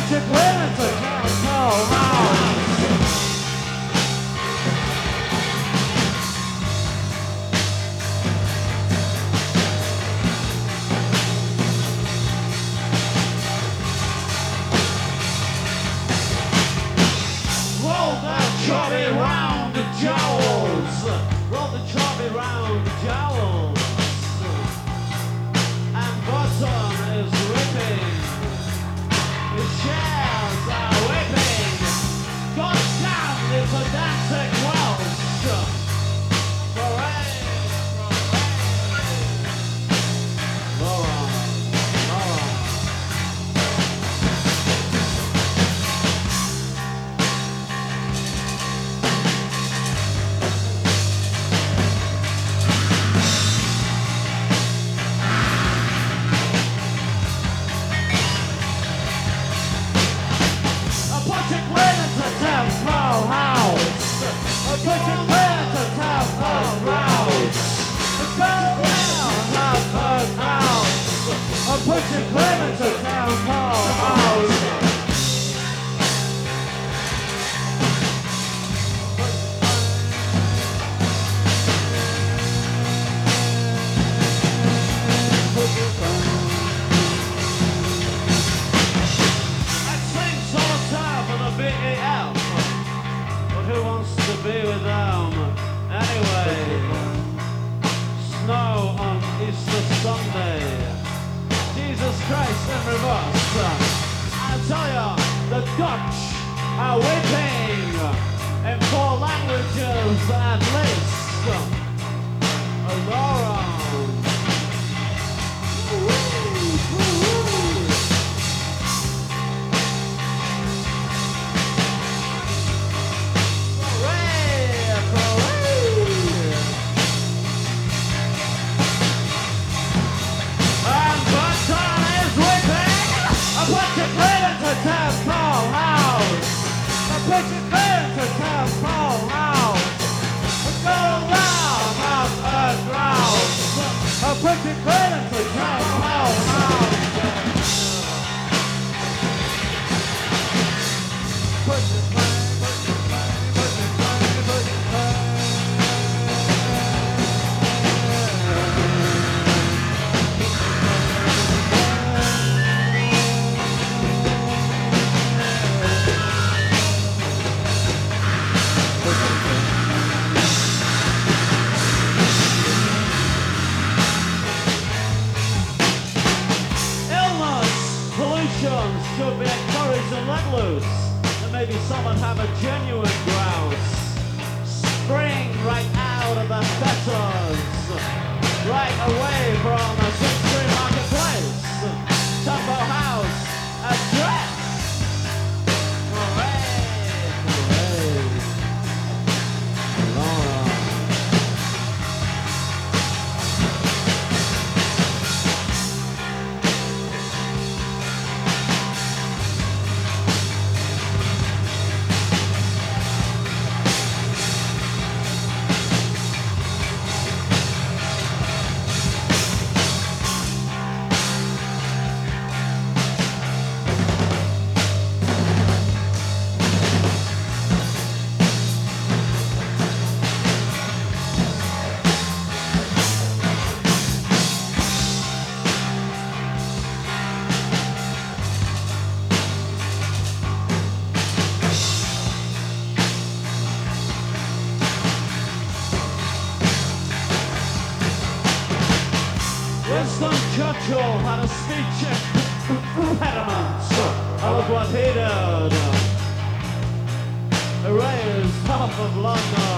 your clearance to Town Hall House. Roll that chubby round the jowls. Roll the chubby round the jowls. And bottom is ripping. The shells are whipping. God damn, it's a dancing Welsh. Parade, parade. Laura, Laura. Put your clearance to Town Hall House. That sings all the time for the BEL. But who wants to be with them? Anyway, snow on Easter Sunday. Jesus Christ in reverse. I tell ya, the Dutch are weeping in 4 languages at least. Laura. Put your clearance to Town Hall House. Put your clearance, put your clearance, put your clearance, put your should be encouraged and let loose, and maybe someone have a genuine grouse. Spring right out of the fetters, right away from the 6th Street Marketplace. Tumbo House address. Hooray, hooray. Laura. Winston Churchill had a speech impediment. And look what he did. Erased half of London.